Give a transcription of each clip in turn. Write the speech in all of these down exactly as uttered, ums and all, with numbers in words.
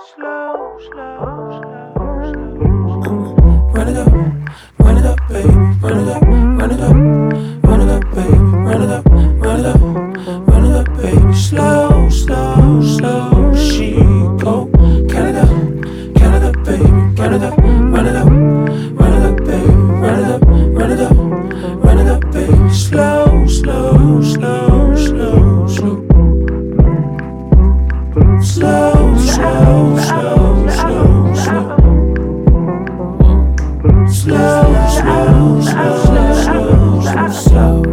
slow, slow, slow, slow. Run it up, run it up, baby. Run it up, run it up, run it up, baby. Run it up, run it up, run it up, baby. Slow, slow, slow. She go Canada, Canada, baby. Run it up, run it up, run it up, baby. Run it up, run it up, run it up, baby. Slow, slow, slow, slow, slow. Slow, slow, slow, slow, slow. Slow, slow, slow, slow, slow, slow.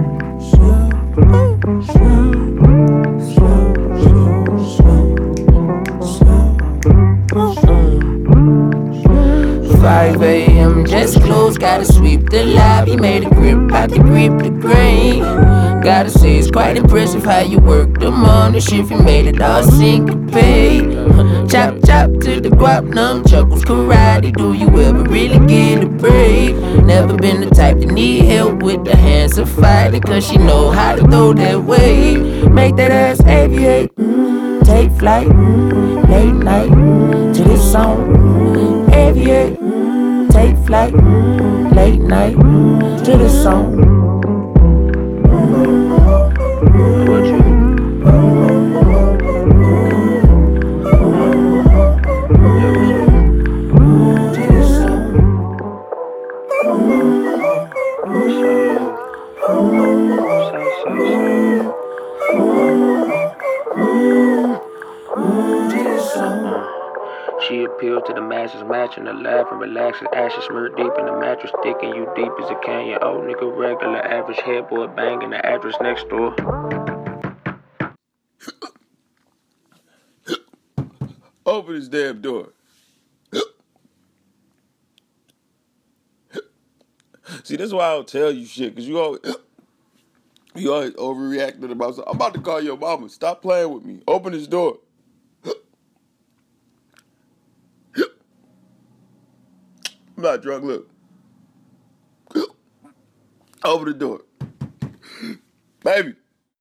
five a.m. just closed, gotta sweep the lobby. Made a grip out the grip the grain. Gotta say it's quite impressive how you work the morning shift. You made it all syncopate. Chop chop to the guap, numb chuckles, karate. Do you ever really get a break? Never been the type to need help with the hands of fighting, cause she know how to throw that weight. Make that ass aviate, mm, take flight, mm, late night, mm, to this song, mm, aviate, mm, take flight, mm, late night, mm, to this song. What you? She appealed to the masses, matching the laugh and relaxing. Ashes smeared deep in the mattress, sticking you deep as a canyon. Old nigga, regular, average headboard banging the address next door. Open this damn door. See, that's why I don't tell you shit, because you always, you always overreacting about something. I'm about to call your mama. Stop playing with me. Open this door. I'm not drunk, look. Open the door. Baby.